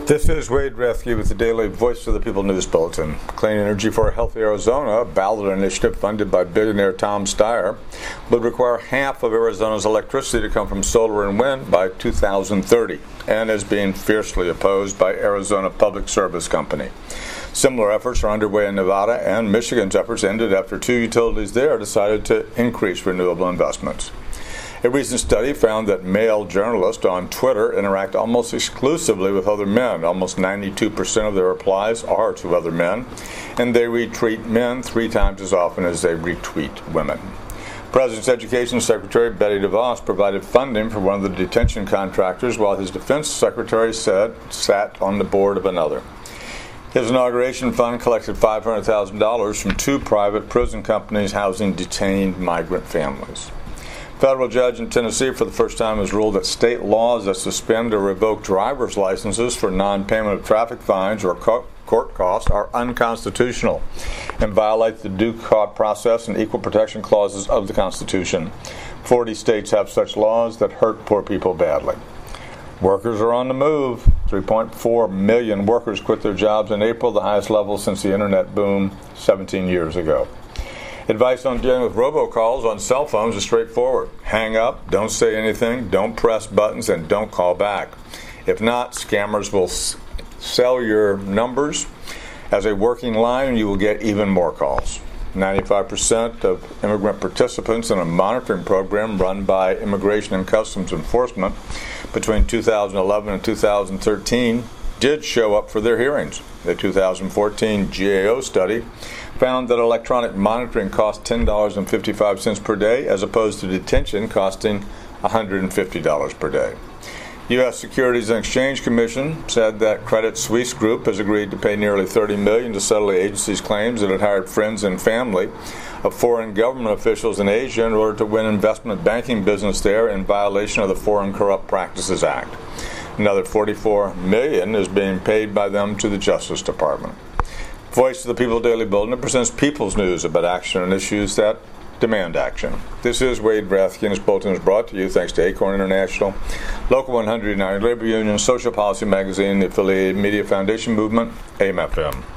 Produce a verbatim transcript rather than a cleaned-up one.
This is Wade Rathke with the Daily Voice of the People News Bulletin. Clean Energy for a Healthy Arizona, a ballot initiative funded by billionaire Tom Steyer, would require half of Arizona's electricity to come from solar and wind by two thousand thirty, and is being fiercely opposed by Arizona Public Service Company. Similar efforts are underway in Nevada, and Michigan's efforts ended after two utilities there decided to increase renewable investments. A recent study found that male journalists on Twitter interact almost exclusively with other men. Almost ninety-two percent of their replies are to other men, and they retweet men three times as often as they retweet women. President's Education Secretary Betty DeVos provided funding for one of the detention contractors, while his Defense Secretary said sat on the board of another. His inauguration fund collected five hundred thousand dollars from two private prison companies housing detained migrant families. A federal judge in Tennessee for the first time has ruled that state laws that suspend or revoke driver's licenses for non-payment of traffic fines or co- court costs are unconstitutional and violate the due process and equal protection clauses of the Constitution. Forty states have such laws that hurt poor people badly. Workers are on the move. three point four million workers quit their jobs in April, the highest level since the internet boom seventeen years ago. Advice on dealing with robocalls on cell phones is straightforward. Hang up, don't say anything, don't press buttons, and don't call back. If not, scammers will s- sell your numbers as a working line and you will get even more calls. ninety-five percent of immigrant participants in a monitoring program run by Immigration and Customs Enforcement between two thousand eleven and two thousand thirteen did show up for their hearings. The two thousand fourteen G A O study found that electronic monitoring cost ten dollars and fifty-five cents per day as opposed to detention costing one hundred fifty dollars per day. U S Securities and Exchange Commission said that Credit Suisse Group has agreed to pay nearly thirty million dollars to settle the agency's claims that it hired friends and family of foreign government officials in Asia in order to win investment banking business there in violation of the Foreign Corrupt Practices Act. Another forty-four million dollars is being paid by them to the Justice Department. Voice of the People Daily Bulletin presents people's news about action on issues that demand action. This is Wade Rathke, and this bulletin is brought to you thanks to Acorn International, Local one hundred nine Labor Union, Social Policy Magazine, the affiliated Media Foundation Movement, A M F M.